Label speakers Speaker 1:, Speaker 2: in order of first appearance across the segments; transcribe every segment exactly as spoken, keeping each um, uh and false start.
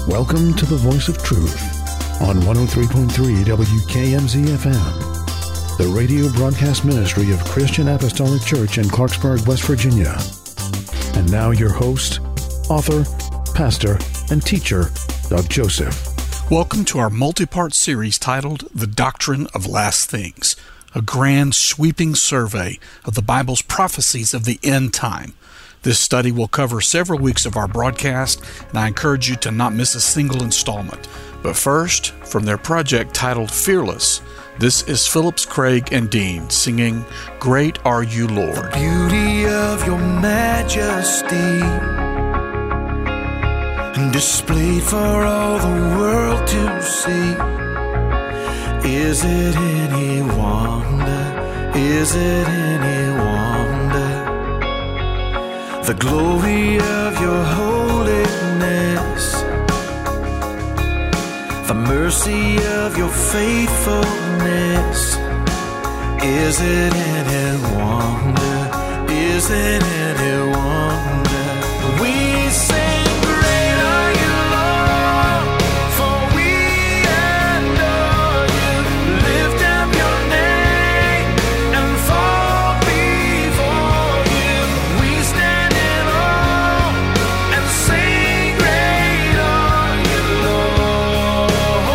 Speaker 1: Welcome to the Voice of Truth on one oh three point three W K M Z F M, the radio broadcast ministry of Christian Apostolic Church in Clarksburg, West Virginia. And now your host, author, pastor, and teacher, Doug Joseph.
Speaker 2: Welcome to our multi-part series titled The Doctrine of Last Things, a grand sweeping survey of the Bible's prophecies of the end time. This study will cover several weeks of our broadcast, and I encourage you to not miss a single installment. But first, from their project titled Fearless, this is Phillips, Craig, and Dean singing, Great Are You, Lord.
Speaker 3: The beauty of your majesty, and displayed for all the world to see. Is it any wonder? Is it any wonder? The glory of your holiness, the mercy of your faithfulness. Is it any wonder? Is it any wonder? We sing, great are you, Lord, for we adore you. Lift up your name and fall before you. We stand in awe and sing, great are you, Lord.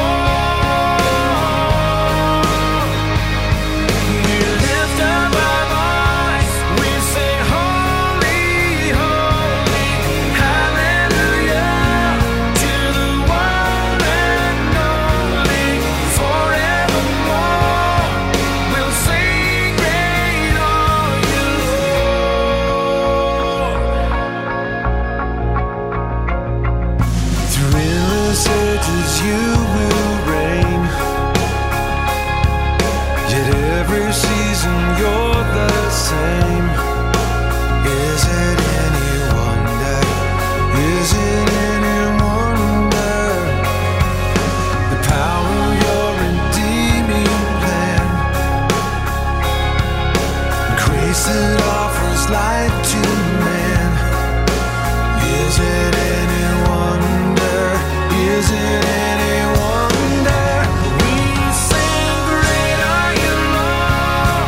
Speaker 3: We lift up our voice, we sing, holy, holy, hallelujah, to the one and only. Forevermore we'll sing, great are you, Lord. Through endless ages you will reign, yet every season you're the same. Is it any wonder? Is it any wonder? The power of your redeeming plan, grace that offers life to man. Is it any wonder? Is it any wonder? We sing, great are you, Lord.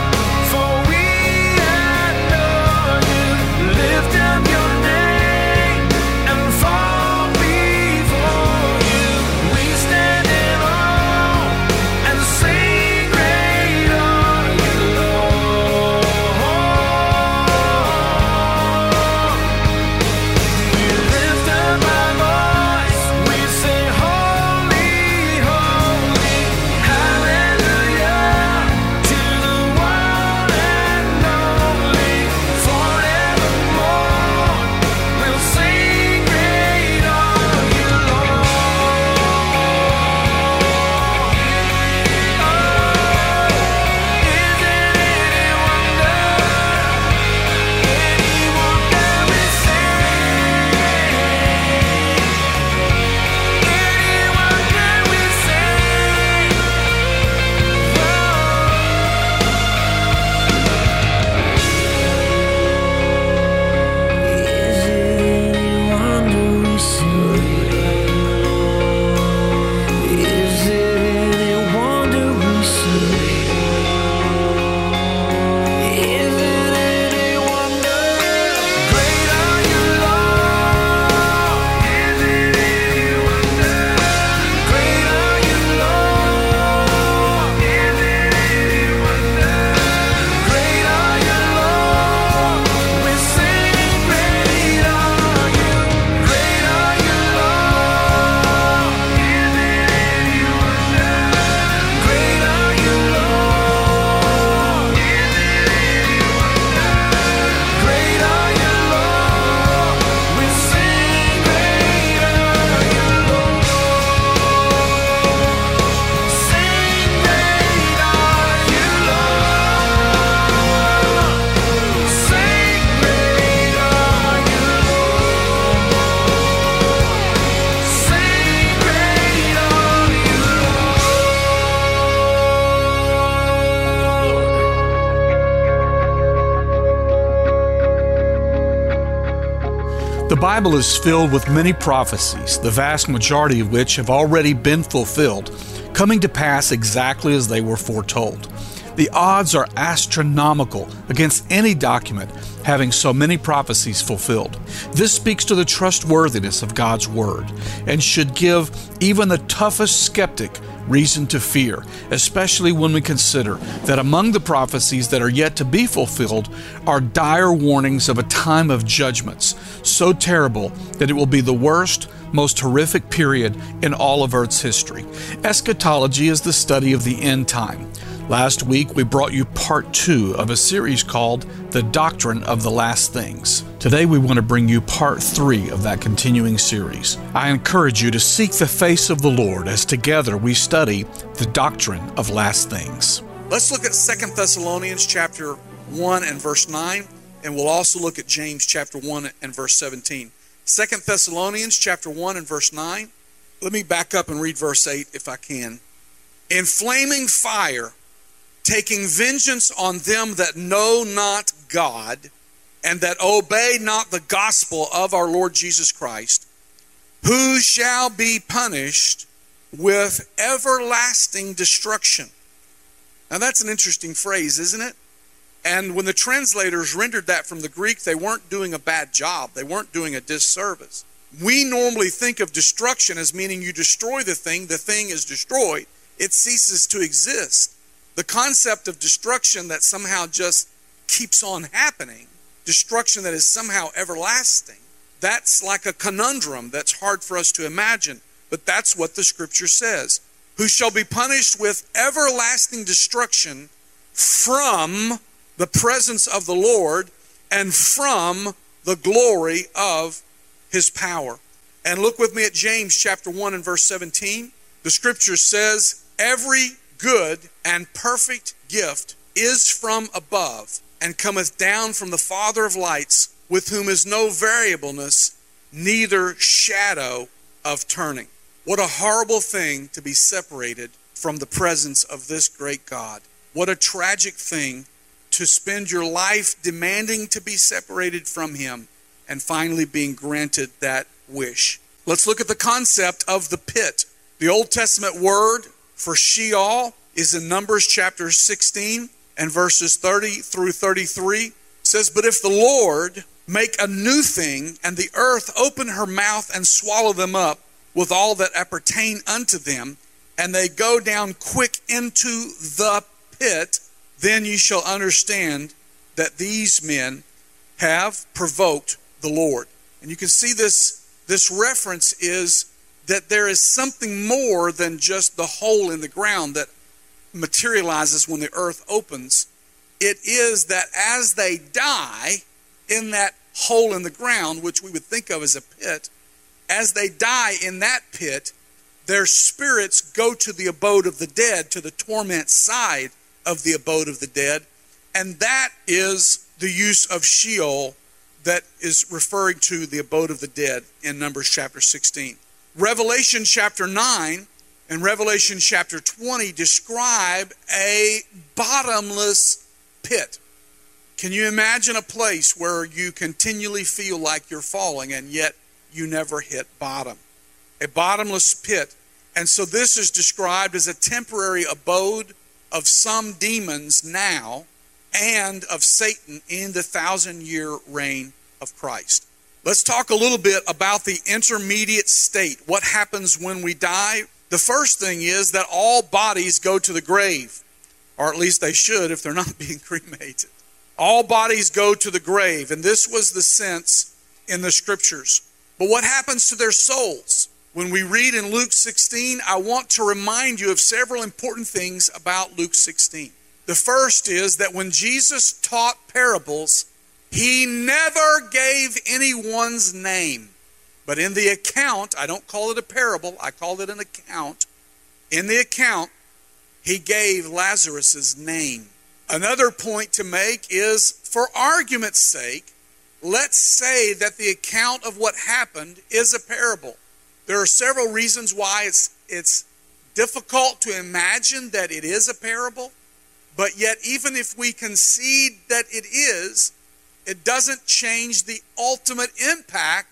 Speaker 2: The Bible is filled with many prophecies, the vast majority of which have already been fulfilled, coming to pass exactly as they were foretold. The odds are astronomical against any document having so many prophecies fulfilled. This speaks to the trustworthiness of God's Word and should give even the toughest skeptic reason to fear, especially when we consider that among the prophecies that are yet to be fulfilled are dire warnings of a time of judgments so terrible that it will be the worst, most horrific period in all of Earth's history. Eschatology is the study of the end time. Last week, we brought you part two of a series called The Doctrine of the Last Things. Today, we want to bring you part three of that continuing series. I encourage you to seek the face of the Lord as together we study the doctrine of last things. Let's look at Second Thessalonians chapter one and verse nine, and we'll also look at James chapter one and verse seventeen. Second Thessalonians chapter one and verse nine. Let me back up and read verse eight if I can. In flaming fire, taking vengeance on them that know not God, and that obey not the gospel of our Lord Jesus Christ, who shall be punished with everlasting destruction. Now that's an interesting phrase, isn't it? And when the translators rendered that from the Greek, they weren't doing a bad job. They weren't doing a disservice. We normally think of destruction as meaning you destroy the thing, the thing is destroyed, it ceases to exist. The concept of destruction that somehow just keeps on happening, destruction that is somehow everlasting, that's like a conundrum that's hard for us to imagine. But that's what the scripture says. Who shall be punished with everlasting destruction from the presence of the Lord and from the glory of his power. And look with me at James chapter one and verse seventeen. The scripture says, every good and perfect gift is from above, and cometh down from the Father of lights, with whom is no variableness, neither shadow of turning. What a horrible thing to be separated from the presence of this great God. What a tragic thing to spend your life demanding to be separated from him and finally being granted that wish. Let's look at the concept of the pit. The Old Testament word for Sheol is in Numbers chapter sixteen and verses thirty through thirty-three. It says, but if the Lord make a new thing, and the earth open her mouth and swallow them up with all that appertain unto them, and they go down quick into the pit, then ye shall understand that these men have provoked the Lord. And you can see this, this reference is that there is something more than just the hole in the ground that materializes when the earth opens. It is that as they die in that hole in the ground, which we would think of as a pit, as they die in that pit, their spirits go to the abode of the dead, to the torment side of the abode of the dead. And that is the use of Sheol that is referring to the abode of the dead in Numbers chapter sixteen. Revelation chapter nine and Revelation chapter twenty describe a bottomless pit. Can you imagine a place where you continually feel like you're falling and yet you never hit bottom? A bottomless pit. And so this is described as a temporary abode of some demons now and of Satan in the thousand-year reign of Christ. Let's talk a little bit about the intermediate state. What happens when we die? The first thing is that all bodies go to the grave, or at least they should if they're not being cremated. All bodies go to the grave, and this was the sense in the scriptures. But what happens to their souls? When we read in Luke sixteen, I want to remind you of several important things about Luke sixteen. The first is that when Jesus taught parables, he never gave anyone's name. But in the account, I don't call it a parable, I call it an account. In the account, he gave Lazarus' name. Another point to make is, for argument's sake, let's say that the account of what happened is a parable. There are several reasons why it's, it's difficult to imagine that it is a parable, but yet even if we concede that it is, it doesn't change the ultimate impact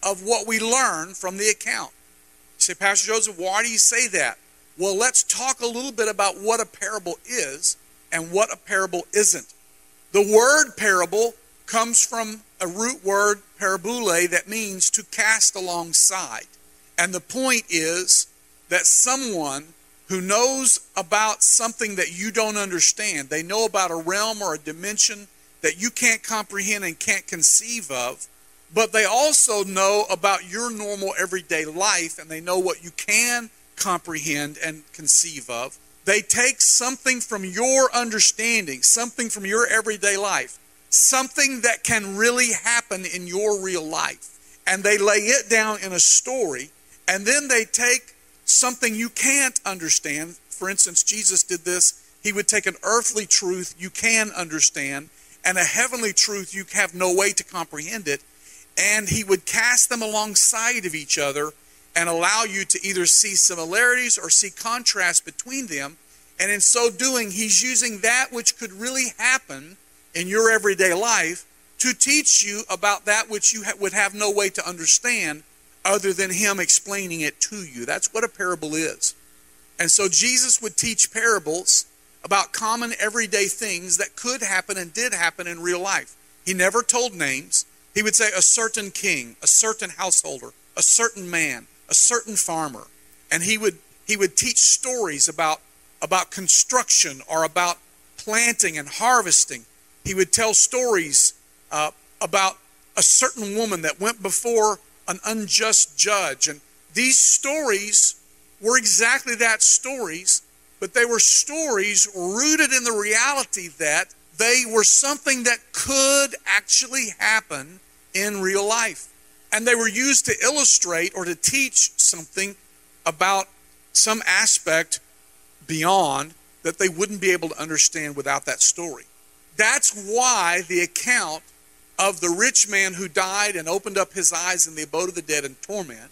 Speaker 2: of what we learn from the account. You say, Pastor Joseph, why do you say that? Well, let's talk a little bit about what a parable is and what a parable isn't. The word parable comes from a root word, parabole, that means to cast alongside. And the point is that someone who knows about something that you don't understand, they know about a realm or a dimension that you can't comprehend and can't conceive of, but they also know about your normal everyday life, and they know what you can comprehend and conceive of. They take something from your understanding, something from your everyday life, something that can really happen in your real life, and they lay it down in a story, and then they take something you can't understand. For instance, Jesus did this. He would take an earthly truth you can understand and a heavenly truth you have no way to comprehend it, and he would cast them alongside of each other and allow you to either see similarities or see contrast between them. And in so doing, he's using that which could really happen in your everyday life to teach you about that which you ha- would have no way to understand other than him explaining it to you. That's what a parable is. And so Jesus would teach parables about common everyday things that could happen and did happen in real life. He never told names. He would say a certain king, a certain householder, a certain man, a certain farmer. And he would he would teach stories about, about construction or about planting and harvesting. He would tell stories uh, about a certain woman that went before an unjust judge. And these stories were exactly that, stories, but they were stories rooted in the reality that they were something that could actually happen in real life. And they were used to illustrate or to teach something about some aspect beyond that they wouldn't be able to understand without that story. That's why the account of the rich man who died and opened up his eyes in the abode of the dead in torment,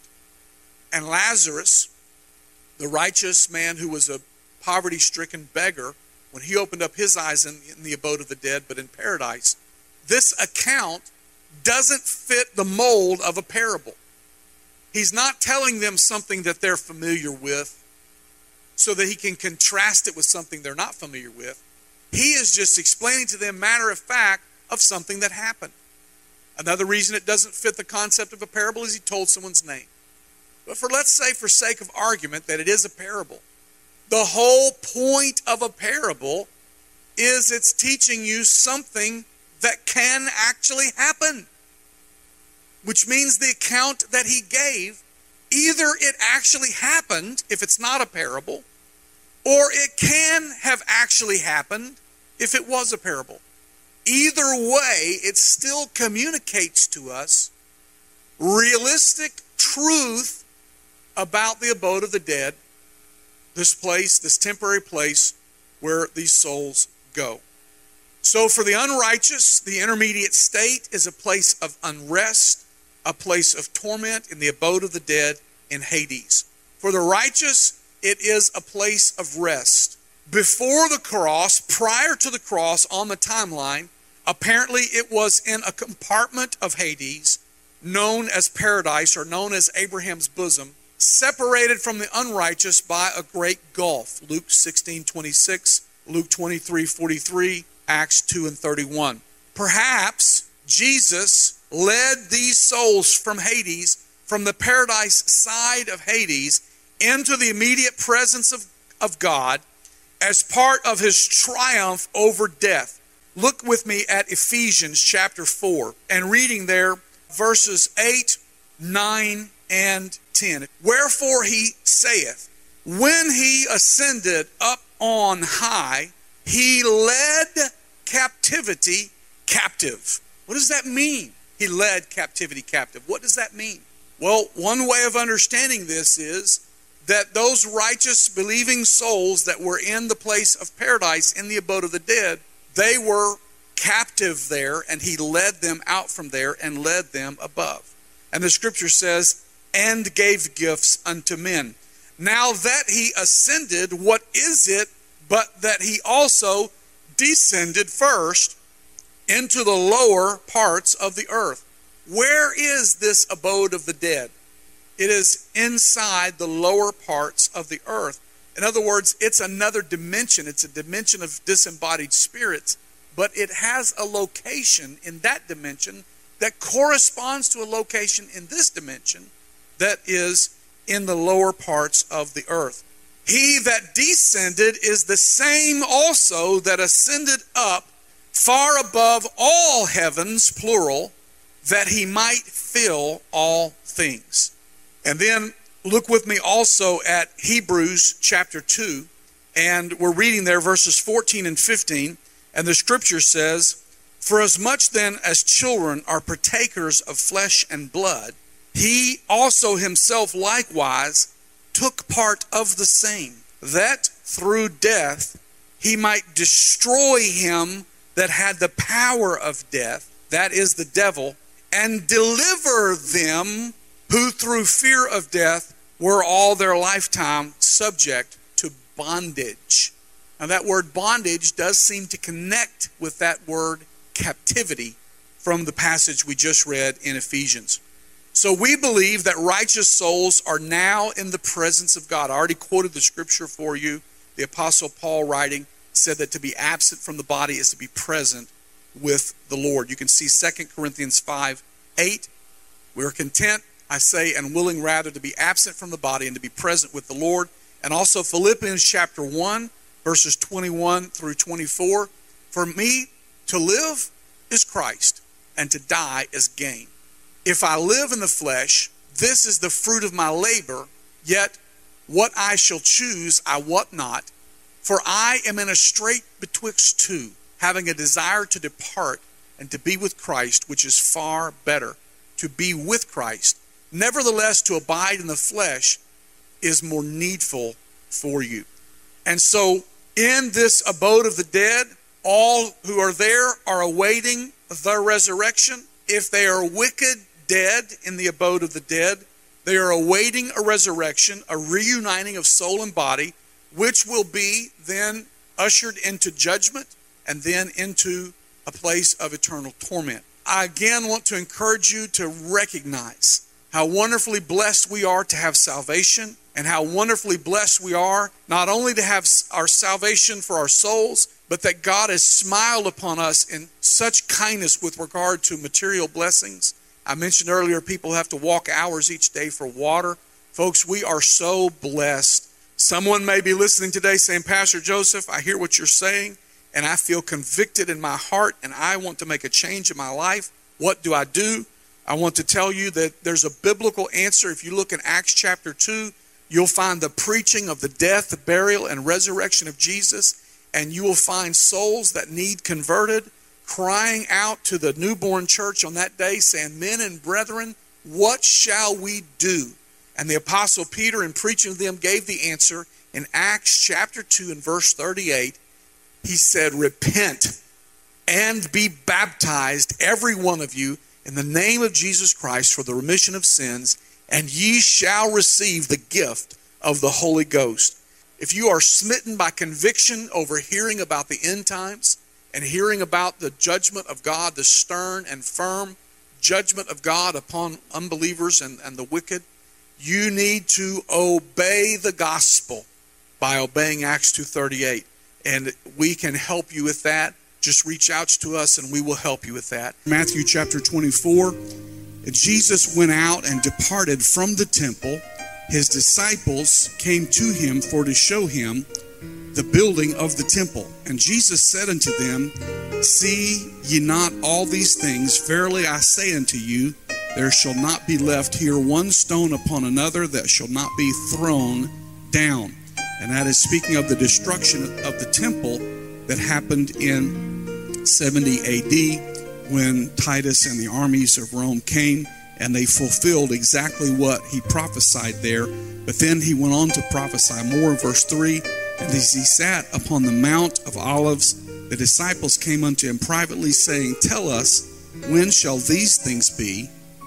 Speaker 2: and Lazarus, the righteous man who was a poverty-stricken beggar, when he opened up his eyes in, in the abode of the dead, but in paradise, this account doesn't fit the mold of a parable. He's not telling them something that they're familiar with so that he can contrast it with something they're not familiar with. He is just explaining to them matter of fact of something that happened. Another reason it doesn't fit the concept of a parable is he told someone's name. But for let's say for sake of argument that it is a parable, the whole point of a parable is it's teaching you something that can actually happen. Which means the account that he gave, either it actually happened if it's not a parable, or it can have actually happened if it was a parable. Either way, it still communicates to us realistic truth about the abode of the dead, this place, this temporary place where these souls go. So for the unrighteous, the intermediate state is a place of unrest, a place of torment in the abode of the dead in Hades. For the righteous, it is a place of rest. Before the cross, prior to the cross on the timeline, apparently it was in a compartment of Hades known as paradise or known as Abraham's bosom, separated from the unrighteous by a great gulf. Luke sixteen twenty-six, Luke twenty-three forty-three, Acts two and thirty-one. Perhaps Jesus led these souls from Hades, from the paradise side of Hades, into the immediate presence of, of God as part of his triumph over death. Look with me at Ephesians chapter four and reading there verses eight, nine, and ten. Wherefore he saith, when he ascended up on high, he led captivity captive. What does that mean? He led captivity captive. What does that mean? Well, one way of understanding this is that those righteous believing souls that were in the place of paradise, in the abode of the dead, they were captive there, and he led them out from there and led them above. And the scripture says, and gave gifts unto men. Now that he ascended, what is it but that he also descended first into the lower parts of the earth? where is this abode of the dead? It is inside the lower parts of the earth. In other words, it's another dimension. It's a dimension of disembodied spirits, but it has a location in that dimension that corresponds to a location in this dimension that is in the lower parts of the earth. He that descended is the same also that ascended up far above all heavens, plural, that he might fill all things. And then look with me also at Hebrews chapter two, and we're reading there verses fourteen and fifteen, and the scripture says, "For as much then as children are partakers of flesh and blood, he also himself likewise took part of the same, that through death he might destroy him that had the power of death," that is the devil, "and deliver them who through fear of death were all their lifetime subject to bondage." Now that word bondage does seem to connect with that word captivity from the passage we just read in Ephesians. So we believe that righteous souls are now in the presence of God. I already quoted the scripture for you. The Apostle Paul writing said that to be absent from the body is to be present with the Lord. You can see Second Corinthians five eight. "We are content, I say, and willing rather to be absent from the body and to be present with the Lord." And also Philippians chapter one, verses twenty-one through twenty-four. "For me to live is Christ, and to die is gain. If I live in the flesh, this is the fruit of my labor, yet what I shall choose I wot not. For I am in a strait betwixt two, having a desire to depart and to be with Christ, which is far better, to be with Christ. Nevertheless, to abide in the flesh is more needful for you." And so in this abode of the dead, all who are there are awaiting the resurrection. If they are wicked dead in the abode of the dead, they are awaiting a resurrection, a reuniting of soul and body, which will be then ushered into judgment and then into a place of eternal torment. I again want to encourage you to recognize how wonderfully blessed we are to have salvation, and how wonderfully blessed we are not only to have our salvation for our souls, but that God has smiled upon us in such kindness with regard to material blessings. I mentioned earlier people have to walk hours each day for water. Folks, we are so blessed. Someone may be listening today saying, "Pastor Joseph, I hear what you're saying, and I feel convicted in my heart, and I want to make a change in my life. What do I do?" I want to tell you that there's a biblical answer. If you look in Acts chapter two, you'll find the preaching of the death, the burial, and resurrection of Jesus, and you will find souls that need converted crying out to the newborn church on that day saying, "Men and brethren, what shall we do?" And the Apostle Peter, in preaching to them, gave the answer in Acts chapter two and verse thirty-eight. He said, "Repent and be baptized, every one of you, in the name of Jesus Christ for the remission of sins, and ye shall receive the gift of the Holy Ghost." If you are smitten by conviction over hearing about the end times and hearing about the judgment of God, the stern and firm judgment of God upon unbelievers and, and the wicked, you need to obey the gospel by obeying Acts two thirty-eight. And we can help you with that. Just reach out to us and we will help you with that. Matthew chapter twenty-four. Jesus went out and departed from the temple. His disciples came to him for to show him the building of the temple. And Jesus said unto them, "See ye not all these things? Verily I say unto you, there shall not be left here one stone upon another that shall not be thrown down." And that is speaking of the destruction of the temple that happened in seventy A D when Titus and the armies of Rome came, and they fulfilled exactly what he prophesied there. But then he went on to prophesy more in verse three. "And as he sat upon the Mount of Olives, the disciples came unto him privately, saying, Tell us, when shall these things be?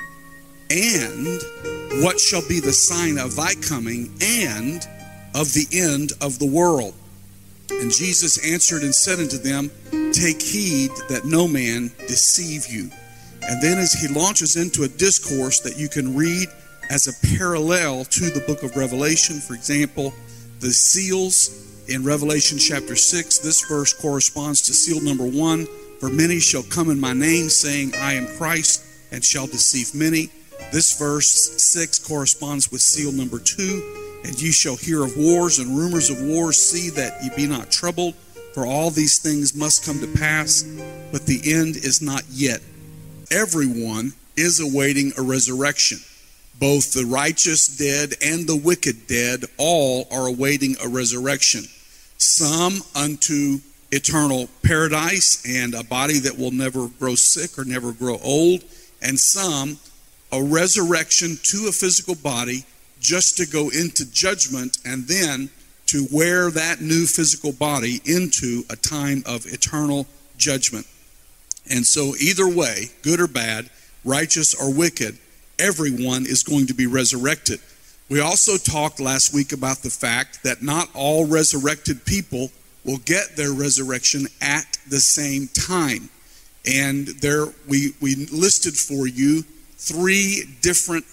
Speaker 2: And what shall be the sign of thy coming and of the end of the world? And Jesus answered and said unto them, Take heed that no man deceive you. And then as he launches into a discourse that you can read as a parallel to the book of Revelation. For example, the seals in Revelation chapter six, this verse corresponds to seal number one. For many shall come in my name, saying, I am Christ, and shall deceive many. This verse six corresponds with seal number two. And ye shall hear of wars and rumors of wars. See that ye be not troubled, for all these things must come to pass, but the end is not yet. Everyone is awaiting a resurrection. Both the righteous dead and the wicked dead, all are awaiting a resurrection. Some unto eternal paradise and a body that will never grow sick or never grow old, and some a resurrection to a physical body just to go into judgment and then to wear that new physical body into a time of eternal judgment. And so either way, good or bad, righteous or wicked, everyone is going to be resurrected. We also talked last week about the fact that not all resurrected people will get their resurrection at the same time. And there we, we listed for you three different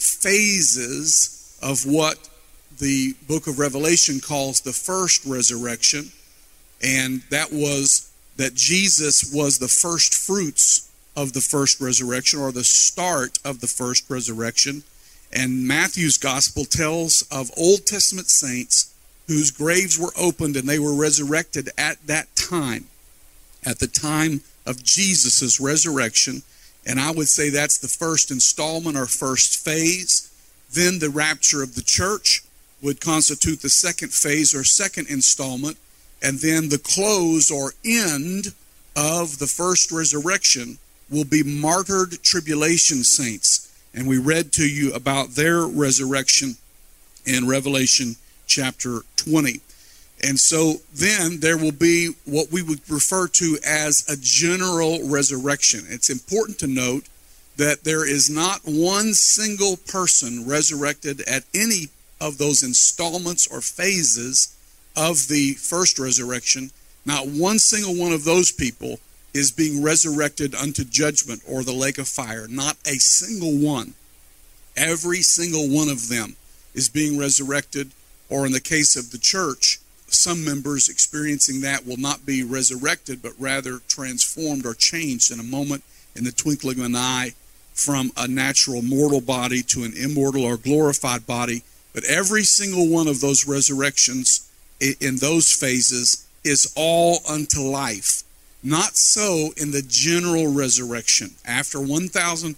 Speaker 2: phases of what the book of Revelation calls the first resurrection. And that was that Jesus was the first fruits of the first resurrection, or the start of the first resurrection. And Matthew's gospel tells of Old Testament saints whose graves were opened and they were resurrected at that time, at the time of Jesus' resurrection. And I would say that's the first installment or first phase. Then the rapture of the church would constitute the second phase or second installment. And then the close or end of the first resurrection will be martyred tribulation saints. And we read to you about their resurrection in Revelation chapter twenty. And so then there will be what we would refer to as a general resurrection. It's important to note that there is not one single person resurrected at any of those installments or phases of the first resurrection. Not one single one of those people is being resurrected unto judgment or the lake of fire. Not a single one. Every single one of them is being resurrected, or in the case of the church, some members experiencing that will not be resurrected, but rather transformed or changed in a moment, in the twinkling of an eye, from a natural mortal body to an immortal or glorified body. But every single one of those resurrections in those phases is all unto life. Not so in the general resurrection. After one thousand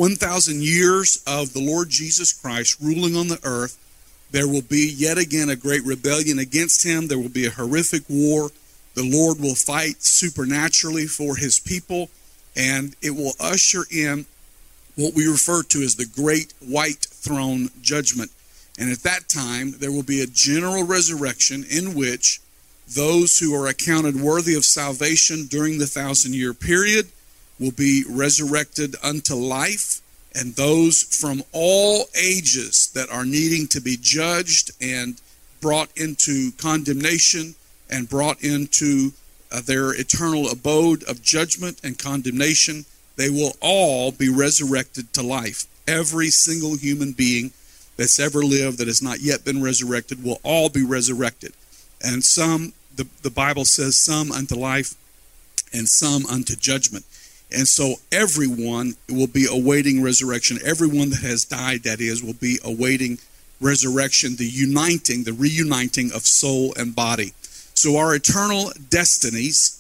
Speaker 2: years of the Lord Jesus Christ ruling on the earth, there will be yet again a great rebellion against him. There will be a horrific war. The Lord will fight supernaturally for his people, and it will usher in what we refer to as the great white throne judgment. And at that time, there will be a general resurrection in which those who are accounted worthy of salvation during the thousand-year period will be resurrected unto life, and those from all ages that are needing to be judged and brought into condemnation and brought into uh, their eternal abode of judgment and condemnation, they will all be resurrected to life. Every single human being that's ever lived that has not yet been resurrected will all be resurrected. And some, the, the Bible says, some unto life and some unto judgment. And so everyone will be awaiting resurrection. Everyone that has died, that is, will be awaiting resurrection, the uniting, the reuniting of soul and body. So our eternal destinies,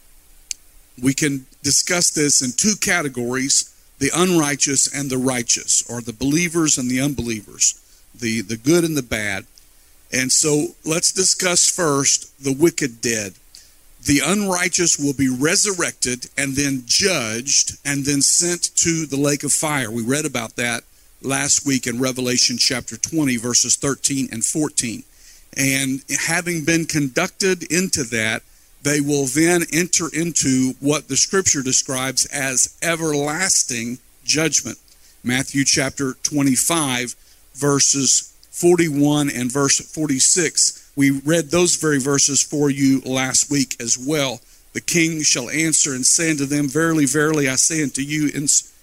Speaker 2: we can discuss this in two categories: the unrighteous and the righteous, or the believers and the unbelievers, the, the good and the bad. And so let's discuss first the wicked dead. The unrighteous will be resurrected and then judged and then sent to the lake of fire. We read about that last week in Revelation chapter twenty, verses thirteen and fourteen. And having been conducted into that, they will then enter into what the scripture describes as everlasting judgment. Matthew chapter twenty-five, verses forty-one and verse forty-six. We read those very verses for you last week as well. The king shall answer and say unto them, Verily, verily, I say unto you,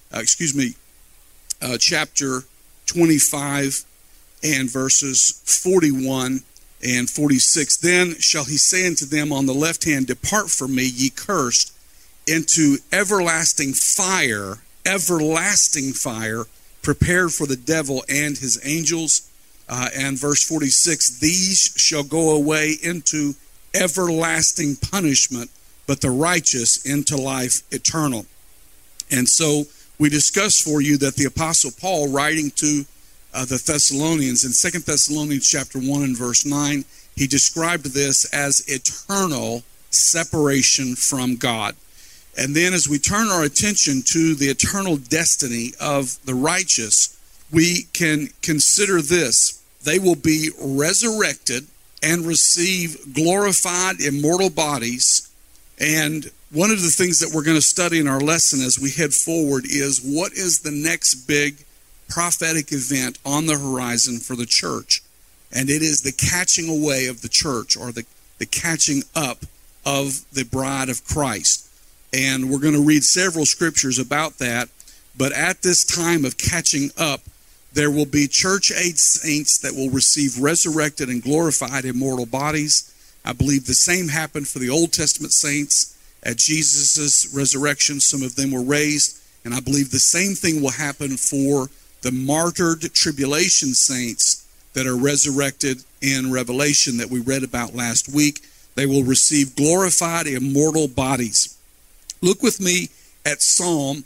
Speaker 4: uh, excuse me, uh, chapter twenty-five and verses forty-one and forty-six. Then shall he say unto them on the left hand, Depart from me, ye cursed, into everlasting fire, everlasting fire, prepared for the devil and his angels. Uh, and verse forty-six, These shall go away into everlasting punishment, but the righteous into life eternal. And so we discussed for you that the Apostle Paul, writing to uh, the Thessalonians in Second Thessalonians chapter one and verse nine, he described this as eternal separation from God. And then as we turn our attention to the eternal destiny of the righteous, we can consider this. They will be resurrected and receive glorified immortal bodies. And one of the things that we're going to study in our lesson as we head forward is what is the next big prophetic event on the horizon for the church. And it is the catching away of the church, or the, the catching up of the bride of Christ. And we're going to read several scriptures about that. But at this time of catching up, there will be church-age saints that will receive resurrected and glorified immortal bodies. I believe the same happened for the Old Testament saints at Jesus' resurrection. Some of them were raised. And I believe the same thing will happen for the martyred tribulation saints that are resurrected in Revelation that we read about last week. They will receive glorified immortal bodies. Look with me at Psalm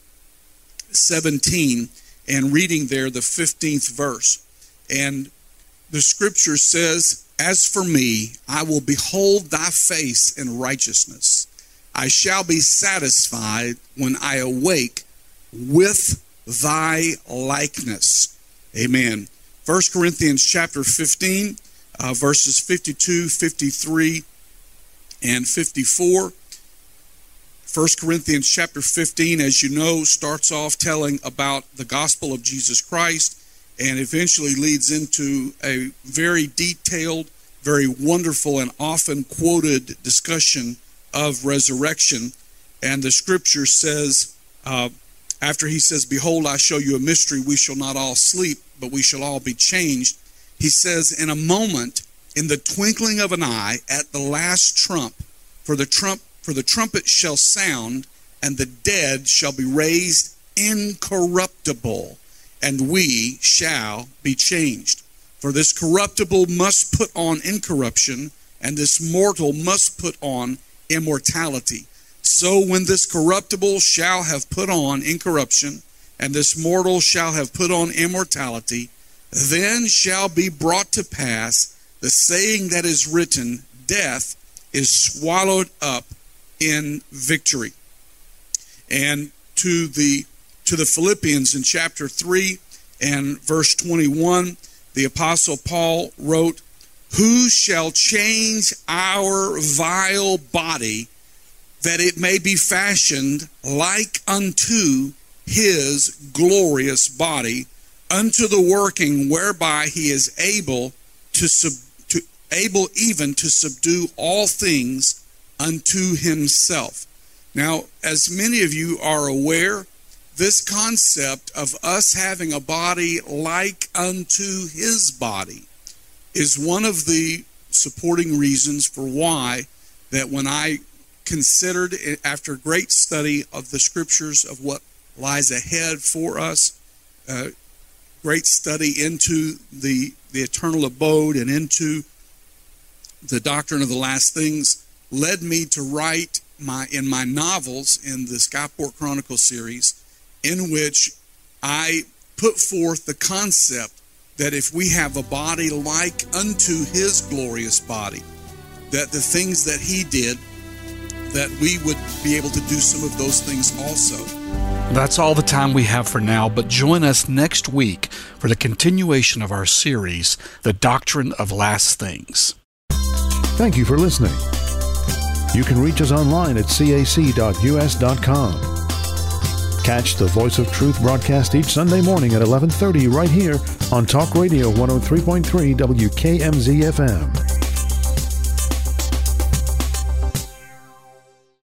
Speaker 4: seventeen and reading there the fifteenth verse. And the scripture says, As for me, I will behold thy face in righteousness. I shall be satisfied when I awake with thy likeness. Amen. First Corinthians chapter fifteen, uh, verses fifty-two, fifty-three, and fifty-four. First Corinthians chapter fifteen, as you know, starts off telling about the gospel of Jesus Christ and eventually leads into a very detailed, very wonderful, and often quoted discussion of resurrection. And the scripture says, uh, after he says, Behold, I show you a mystery, we shall not all sleep, but we shall all be changed. He says, In a moment, in the twinkling of an eye, at the last trump, for the trump For the trumpet shall sound, and the dead shall be raised incorruptible, and we shall be changed. For this corruptible must put on incorruption, and this mortal must put on immortality. So when this corruptible shall have put on incorruption, and this mortal shall have put on immortality, then shall be brought to pass the saying that is written, Death is swallowed up in victory. And to the to the Philippians in chapter three and verse twenty-one, the Apostle Paul wrote, Who shall change our vile body, that it may be fashioned like unto his glorious body, unto the working whereby he is able to sub to able even to subdue all things unto himself. Now, as many of you are aware, this concept of us having a body like unto his body is one of the supporting reasons for why that when I considered, after great study of the scriptures of what lies ahead for us, uh, great study into the, the eternal abode and into the doctrine of the last things, led me to write my in my novels in the Skyport Chronicles series, in which I put forth the concept that if we have a body like unto his glorious body, that the things that he did, that we would be able to do some of those things also.
Speaker 2: That's all the time we have for now, but join us next week for the continuation of our series, The Doctrine of Last Things.
Speaker 1: Thank you for listening. You can reach us online at c a c dot u s dot com. Catch the Voice of Truth broadcast each Sunday morning at eleven thirty right here on Talk Radio one oh three point three W K M Z F M.